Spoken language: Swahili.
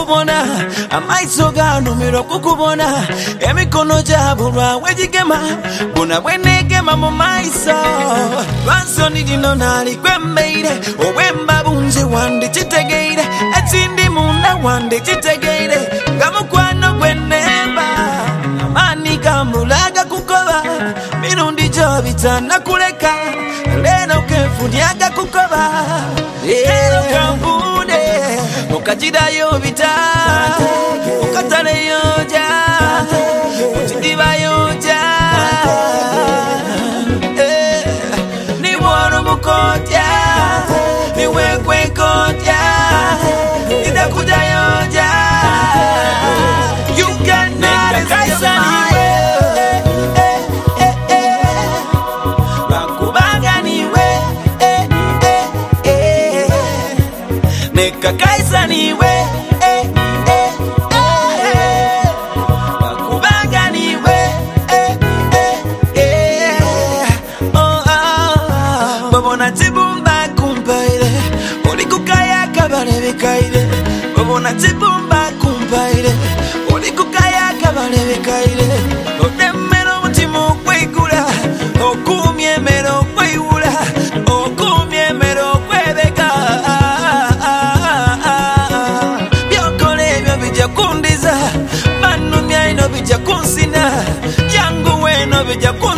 kukubona amaiso ganumira kukubona emikono gyabulwa wegigema buna bwenegema mu maiso lwansoni lino nalikwembeire owemba bunze wande kitegeire ekindi munda wande kitegeire nga mukwano gwenemba amani gambulaga kukoba mirundi gyo bitana kuleka lero kenfunyaga kukoba lero kambude mukajirayo bita mukataleyo ja mukidibayo ja niworo mukotya niwekwekotya idakujayo ja you cannot escape Kakaisa niwe Bakubanga niwe Babona tibumba kumpaire Olikukaya kabale bekaire Babona tibumba kumpaire Olikukaya kabale bekaire Odemero mutimo kwegula Okumye mero kwewula Okumye mero kwebeka kundiza manu myaino bija kunsina yangu weno bija